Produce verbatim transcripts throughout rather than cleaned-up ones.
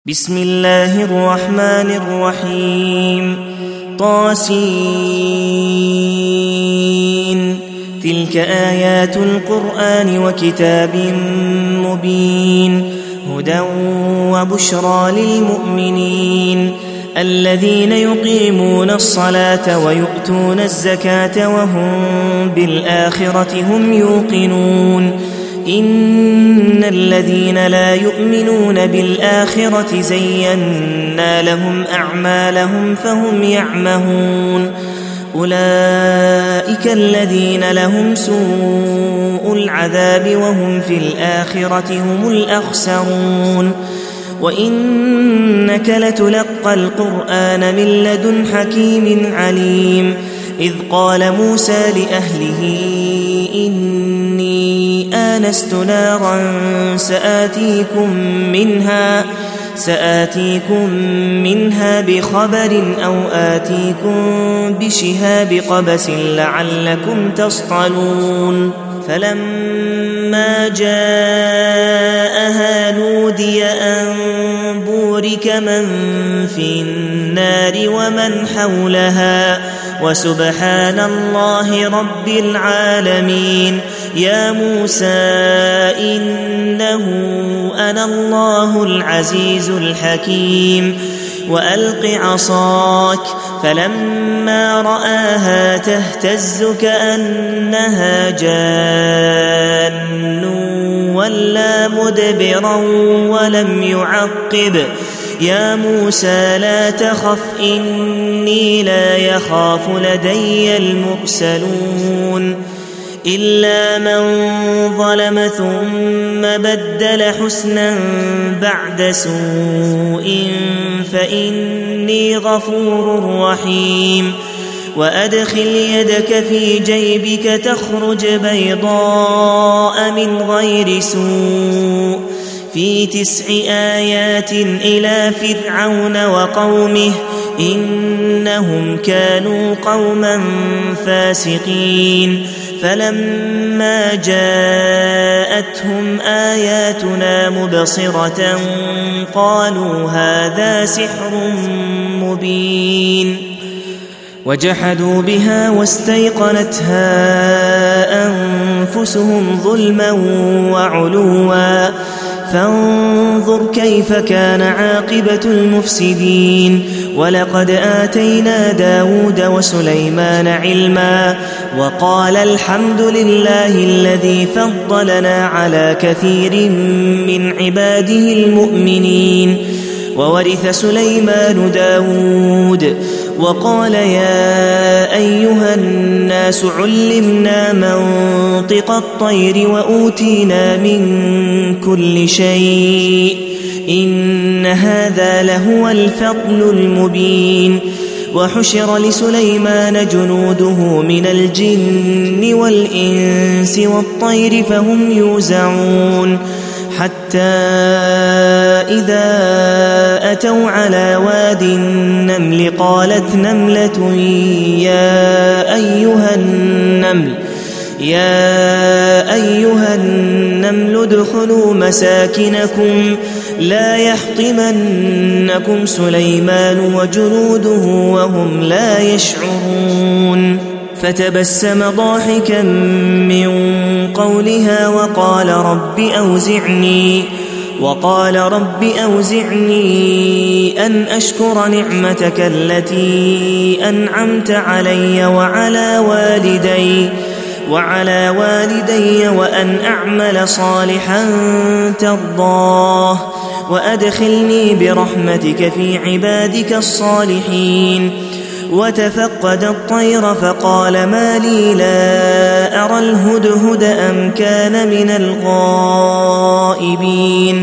بسم الله الرحمن الرحيم طاسين تلك آيات القرآن وكتاب مبين هدى وبشرى للمؤمنين الذين يقيمون الصلاة ويؤتون الزكاة وهم بالآخرة هم يوقنون إن الذين لا يؤمنون بالآخرة زينا لهم أعمالهم فهم يعمهون أولئك الذين لهم سوء العذاب وهم في الآخرة هم الأخسرون وإنك لتلقى القرآن من لدن حكيم عليم إذ قال موسى لأهله إني آنست نارا سآتيكم منها سآتيكم منها بخبر أو آتيكم بشهاب قبس لعلكم تصطلون فلما جاءها نودي أن بورك من في النار ومن حولها وسبحان الله رب العالمين يا موسى إنه أنا الله العزيز الحكيم وألق عصاك فلما رآها تهتز كأنها جان ولا مدبرا ولم يعقب يا موسى لا تخف إني لا يخاف لدي المرسلون إلا من ظلم ثم بدل حسنا بعد سوء فإني غفور رحيم وأدخل يدك في جيبك تخرج بيضاء من غير سوء في تسع آيات إلى فرعون وقومه إنهم كانوا قوما فاسقين فلما جاءتهم آياتنا مبصرة قالوا هذا سحر مبين وجحدوا بها واستيقنتها أنفسهم ظلما وعلوا فانظر كيف كان عاقبة المفسدين ولقد آتينا داود وسليمان علما وقال الحمد لله الذي فضلنا على كثير من عباده المؤمنين وورث سليمان داود وقال يا أيها الناس علمنا منطق الطير وأوتينا من كل شيء إن هذا لهو الفضل المبين وحشر لسليمان جنوده من الجن والإنس والطير فهم يوزعون حتى إذا أتوا على واد النمل قالت نملة يا أيها النمل يا أيها النمل ادخلوا مساكنكم لا يحطمنكم سليمان وجنوده وهم لا يشعرون فتبسم ضاحكا من قولها وقال رب أوزعني وقال رب أوزعني أن أشكر نعمتك التي أنعمت علي وعلى والدي وعلى والدي وأن أعمل صالحا ترضاه وأدخلني برحمتك في عبادك الصالحين وتفقد الطير فقال ما لي لا أرى الهدهد أم كان من الغائبين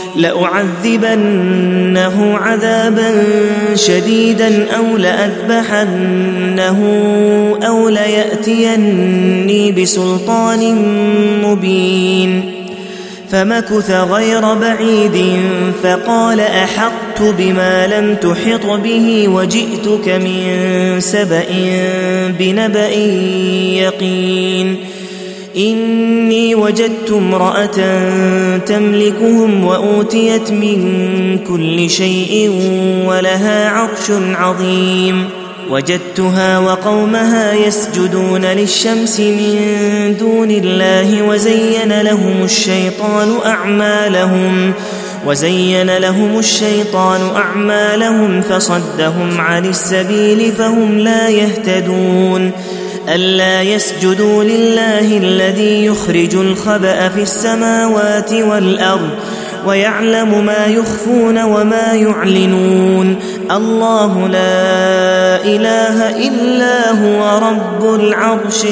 لأعذبنه عذابا شديدا أو لأذبحنه أو ليأتيني بسلطان مبين فمكث غير بعيد فقال أحطت بما لم تحط به وجئتك من سبأ بنبأ يقين إني وجدت امرأة تملكهم وأوتيت من كل شيء ولها عرش عظيم وجدتها وقومها يسجدون للشمس من دون الله وزين لهم الشيطان أعمالهم وزين لهم الشيطان أعمالهم فصدهم عن السبيل فهم لا يهتدون ألا يسجدوا لله الذي يخرج الخبأ في السماوات والأرض ويعلم ما يخفون وما يعلنون الله لا إله إلا هو رب العرش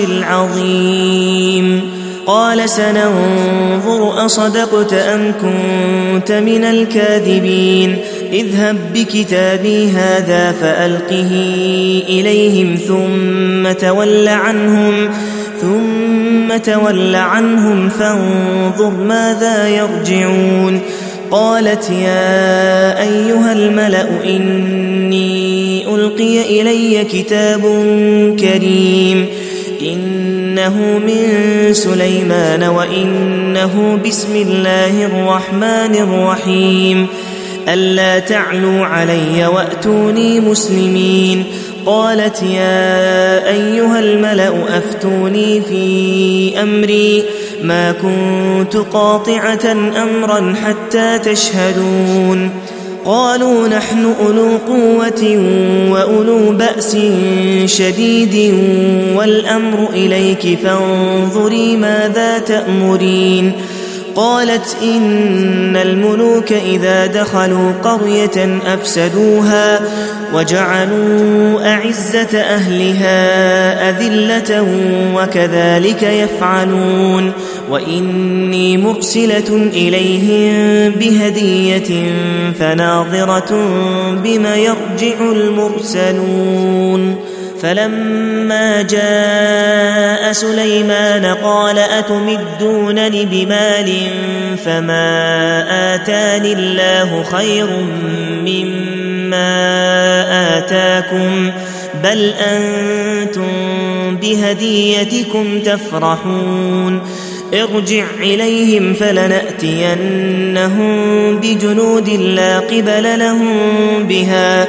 العظيم قال سننظر أصدقت أم كنت من الكاذبين اذهب بكتابي هذا فألقه إليهم ثم تول عنهم ثم تول عنهم فانظر ماذا يرجعون قالت يا أيها الملأ إني ألقي إلي كتاب كريم إنه من سليمان وإنه بسم الله الرحمن الرحيم ألا تعلوا علي وأتوني مسلمين قالت يا أيها الملأ أفتوني في أمري ما كنت قاطعة أمرا حتى تشهدون قالوا نحن أولو قوة وأولو بأس شديد والأمر إليك فانظري ماذا تأمرين قالت إن الملوك إذا دخلوا قرية أفسدوها وجعلوا أعزة أهلها أذلة وكذلك يفعلون وإني مرسلة إليهم بهدية فناظرة بما يرجع المرسلون فلما جاء سليمان قال أتمدونني بمال فما آتاني الله خير مما آتاكم بل أنتم بهديتكم تفرحون ارجع إليهم فلنأتينهم بجنود لا قبل لهم بها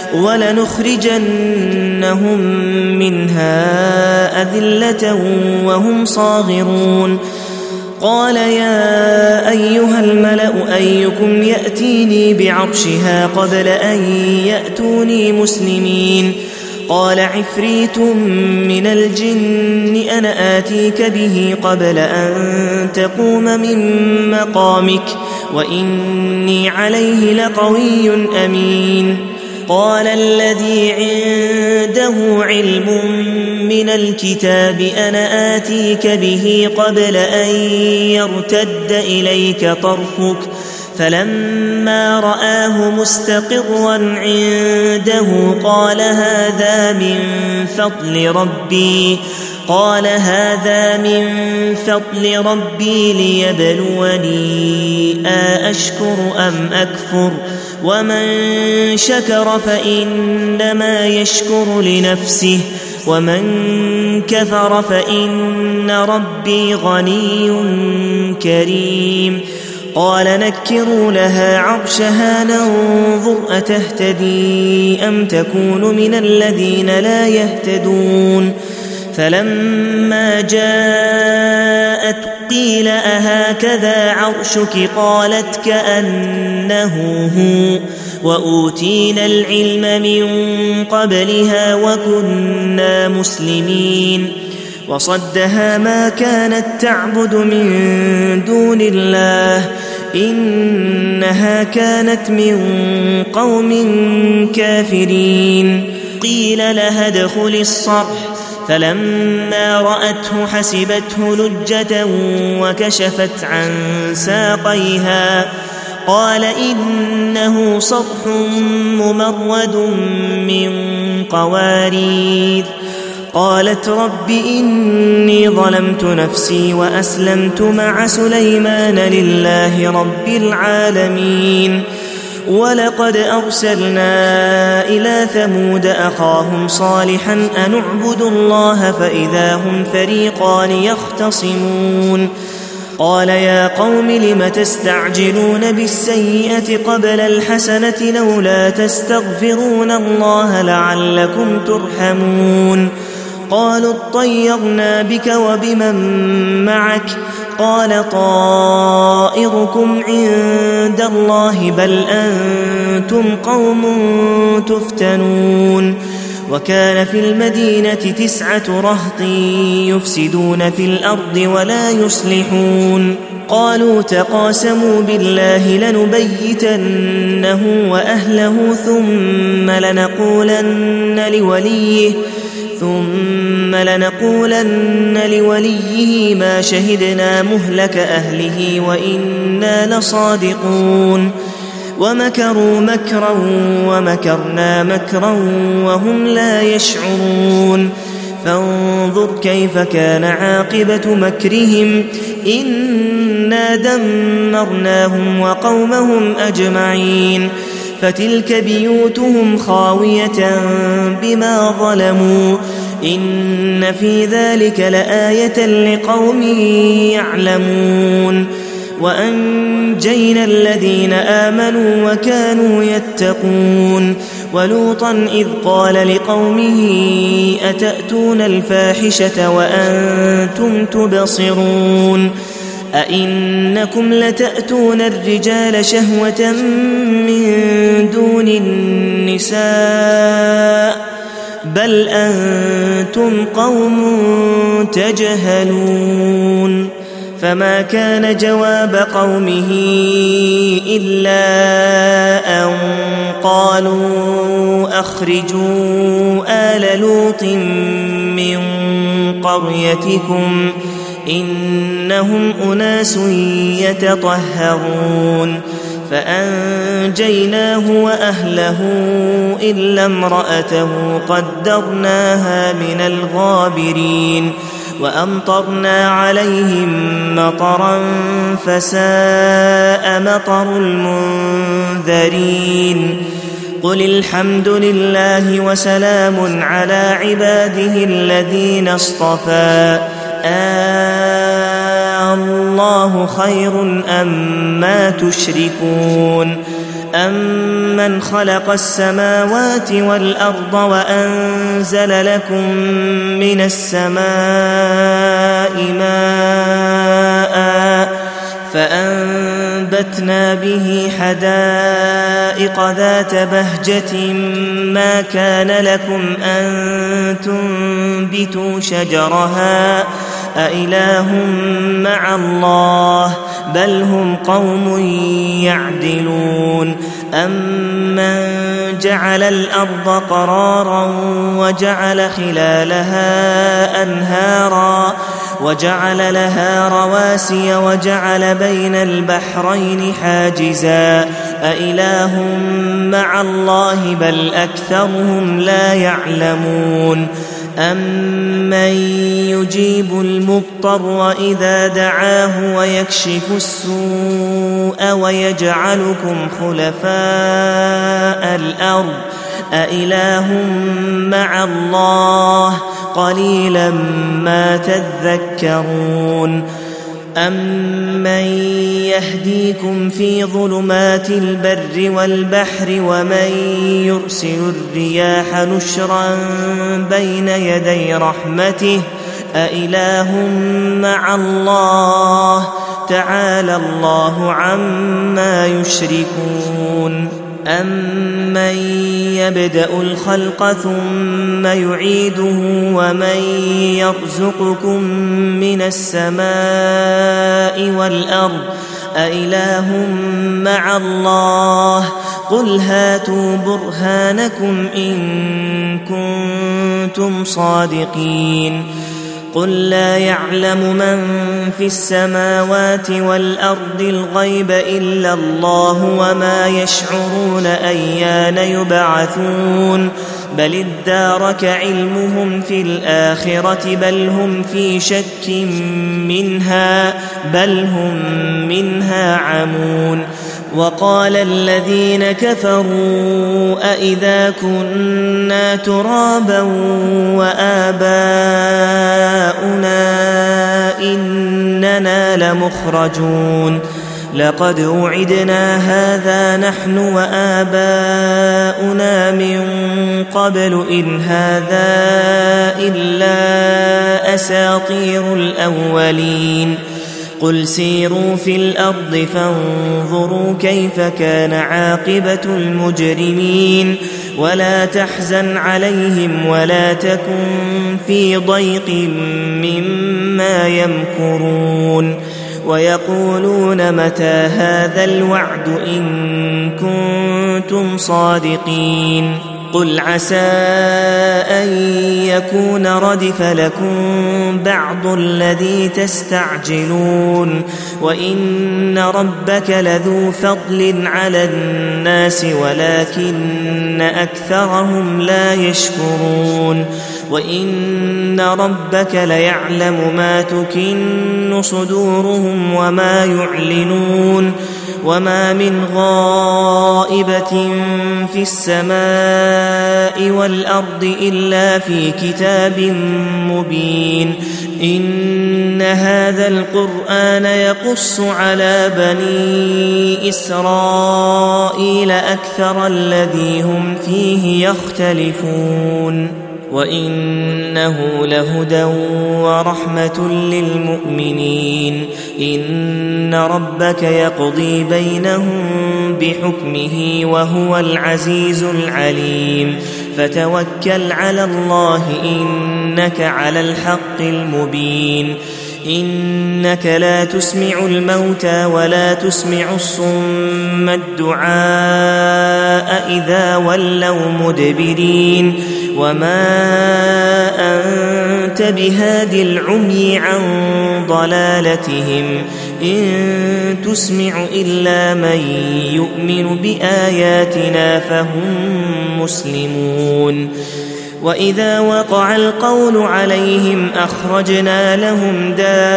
ولنخرجنهم منها أذلة وهم صاغرون قال يا أيها الملأ أيكم يأتيني بعرشها قبل أن يأتوني مسلمين قال عفريت من الجن أنا آتيك به قبل أن تقوم من مقامك وإني عليه لقوي أمين قال الذي عنده علم من الكتاب أنا آتيك به قبل أن يرتد إليك طرفك فلما رآه مستقرا عنده قال هذا من فضل ربي قال هذا من فضل ربي ليبلوني أأشكر أم أكفر ومن شكر فإنما يشكر لنفسه ومن كفر فإن ربي غني كريم قال نكروا لها عرشها ننظر أتهتدي أم تكون من الذين لا يهتدون فلما جاءت قيل أهكذا عرشك قالت كأنه هو وأوتينا العلم من قبلها وكنا مسلمين وصدها ما كانت تعبد من دون الله إنها كانت من قوم كافرين قيل لها ادخل الصرح فلما رأته حسبته لجة وكشفت عن ساقيها قال إنه صرح ممرد من قوارير قالت رب إني ظلمت نفسي وأسلمت مع سليمان لله رب العالمين ولقد أرسلنا إلى ثمود أخاهم صالحا أن اعبدوا الله فإذا هم فريقان يختصمون قال يا قوم لم تستعجلون بالسيئة قبل الحسنة لولا تستغفرون الله لعلكم ترحمون قالوا اطيرنا بك وبمن معك قال طائركم عند الله بل أنتم قوم تفتنون وكان في المدينة تسعة رهط يفسدون في الأرض ولا يصلحون قالوا تقاسموا بالله لنبيتنه وأهله ثم لنقولن لوليه ثم لنقولن لوليه ما شهدنا مهلك أهله وإنا لصادقون ومكروا مكرا ومكرنا مكرا وهم لا يشعرون فانظر كيف كان عاقبة مكرهم إنا دمرناهم وقومهم أجمعين فتلك بيوتهم خاوية بما ظلموا إن في ذلك لآية لقوم يعلمون وأنجينا الذين آمنوا وكانوا يتقون ولوطا إذ قال لقومه أتأتون الفاحشة وأنتم تبصرون أئنكم لتأتون الرجال شهوة من دون النساء بل أنتم قوم تجهلون فما كان جواب قومه إلا أن قالوا أخرجوا آل لوط من قريتكم إنهم أناس يتطهرون فأنجيناه وأهله إلا امرأته قدرناها من الغابرين وأمطرنا عليهم مطرا فساء مطر المنذرين قل الحمد لله وسلام على عباده الذين اصطفى آه الله خير أما تشركون أمن خلق السماوات والأرض وأنزل لكم من السماء ماء فأنبتنا به حدائق ذات بهجة ما كان لكم أن تنبتوا شجرها أإله مع الله بل هم قوم يعدلون أمن جعل الأرض قرارا وجعل خلالها أنهارا وجعل لها رواسي وجعل بين البحرين حاجزا أإله مع الله بل أكثرهم لا يعلمون أمن يجيب المضطر إذا دعاه ويكشف السوء ويجعلكم خلفاء الأرض أإله مع الله قليلا ما تذكرون أمن يهديكم في ظلمات البر والبحر ومن يرسل الرياح نشرا بين يدي رحمته أإله مع الله تعالى الله عما يشركون أمن يبدأ الخلق ثم يعيده ومن يرزقكم من السماء والأرض أإله مع الله قل هاتوا برهانكم إن كنتم صادقين قل لا يعلم من في السماوات والأرض الغيب إلا الله وما يشعرون أيان يبعثون بل ادارك علمهم في الآخرة بل هم في شك منها بل هم منها عمون وقال الذين كفروا أئذا كنا ترابا وآباؤنا إننا لمخرجون لقد وعدنا هذا نحن وآباؤنا من قبل إن هذا إلا أساطير الأولين قل سيروا في الأرض فانظروا كيف كان عاقبة المجرمين ولا تحزن عليهم ولا تكن في ضيق مما يمكرون ويقولون متى هذا الوعد إن كنتم صادقين قل عسى أن يكون ردف لكم بعض الذي تستعجلون وإن ربك لذو فضل على الناس ولكن أكثرهم لا يشكرون وإن ربك ليعلم ما تكن صدورهم وما يعلنون وما من غائبة في السماء والأرض إلا في كتاب مبين إن هذا القرآن يقص على بني إسرائيل أكثر الذي هم فيه يختلفون وإنه لهدى ورحمة للمؤمنين إن ربك يقضي بينهم بحكمه وهو العزيز العليم فتوكل على الله إنك على الحق المبين إنك لا تسمع الموتى ولا تسمع الصم الدعاء إذا ولوا مدبرين وما أنت بهادي العمي عن ضلالتهم إن تسمع إلا من يؤمن بآياتنا فهم مسلمون وإذا وقع القول عليهم أخرجنا لهم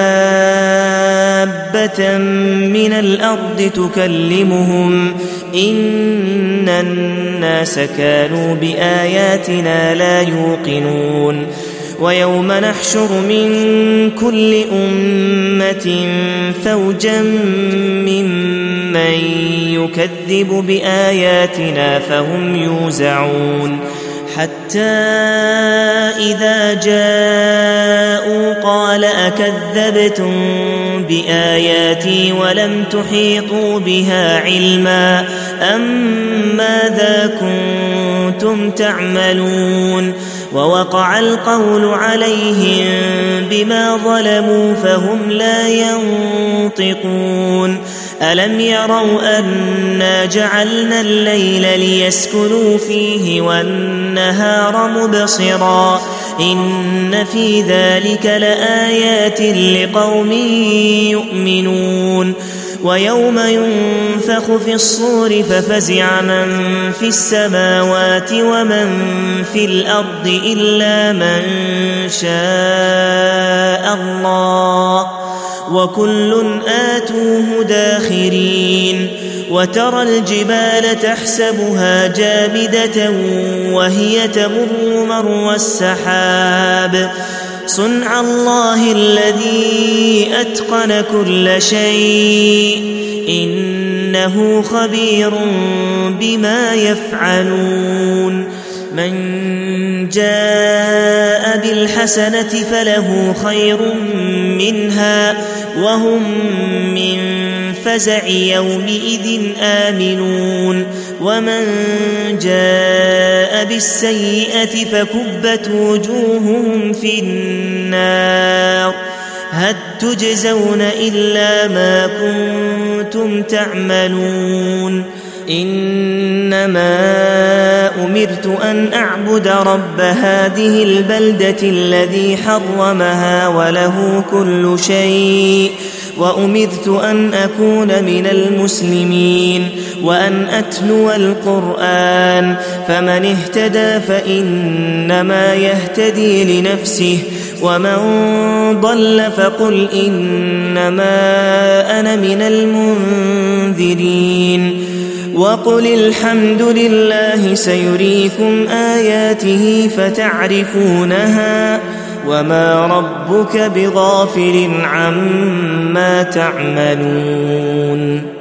دابة من الأرض تكلمهم إن الناس كانوا بآياتنا لا يوقنون ويوم نحشر من كل أمة فوجا ممن يكذب بآياتنا فهم يوزعون حتى إذا جاءوا قال أكذبتم بآياتي ولم تحيطوا بها علما أم ماذا كنتم تعملون ووقع القول عليهم بما ظلموا فهم لا ينطقون ألم يروا أنا جعلنا الليل ليسكنوا فيه والنهار مبصرا إن في ذلك لآيات لقوم يؤمنون ويوم ينفخ في الصور ففزع من في السماوات ومن في الأرض إلا من شاء الله وكل آتوه داخرين وترى الجبال تحسبها جامدة وهي تمر مر السحاب صنع الله الذي أتقن كل شيء إنه خبير بما يفعلون من جاء بالحسنة فله خير منها وهم من فزع يومئذ آمنون ومن جاء بالسيئة فكبت وجوههم في النار هل تجزون إلا ما كنتم تعملون إنما أمرت أن أعبد رب هذه البلدة الذي حرمها وله كل شيء وأمرت أن أكون من المسلمين وأن أتلو القرآن فمن اهتدى فإنما يهتدي لنفسه ومن ضل فقل إنما أنا من المنذرين وقل الحمد لله سيريكم آياته فتعرفونها وما ربك بغافل عما تعملون